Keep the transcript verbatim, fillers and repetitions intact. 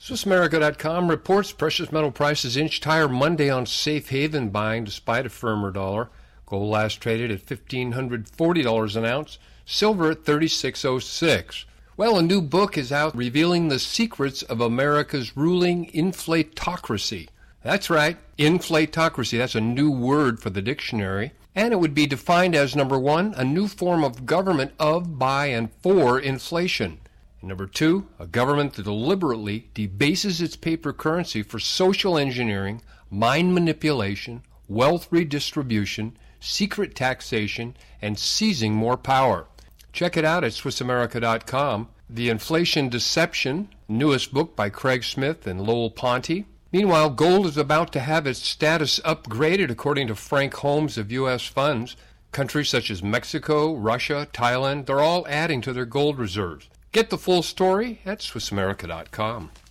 Swiss America dot com reports precious metal prices inched higher Monday on safe haven buying despite a firmer dollar. Gold last traded at one thousand five hundred forty dollars an ounce, silver at thirty-six oh six. Well, a new book is out revealing the secrets of America's ruling inflatocracy. That's right, inflatocracy. That's a new word for the dictionary. And it would be defined as, number one, a new form of government of, by, and for inflation. And number two, a government that deliberately debases its paper currency for social engineering, mind manipulation, wealth redistribution, secret taxation, and seizing more power. Check it out at Swiss America dot com. The Inflation Deception, newest book by Craig Smith and Lowell Ponte. Meanwhile, gold is about to have its status upgraded according to Frank Holmes of U S Funds. Countries such as Mexico, Russia, Thailand, they're all adding to their gold reserves. Get the full story at Swiss America dot com.